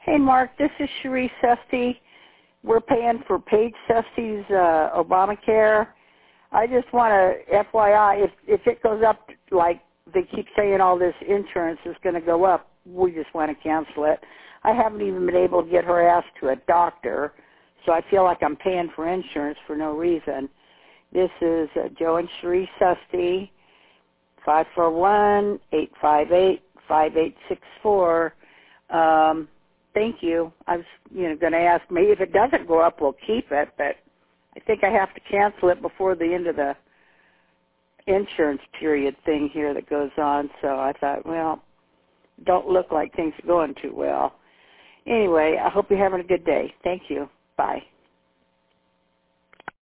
Hey, Mark, this is Cherie Sesty. We're paying for Paige Sesty's Obamacare. I just want to, FYI, if it goes up, like they keep saying all this insurance is going to go up, we just want to cancel it. I haven't even been able to get her ass to a doctor, so I feel like I'm paying for insurance for no reason. This is Joe and Cherie Sesty, 541-858-5864. Thank you. I was, going to ask, maybe if it doesn't go up, we'll keep it, but I think I have to cancel it before the end of the insurance period thing here that goes on. So I thought, well, don't look like things are going too well. Anyway, I hope you're having a good day. Thank you. Bye.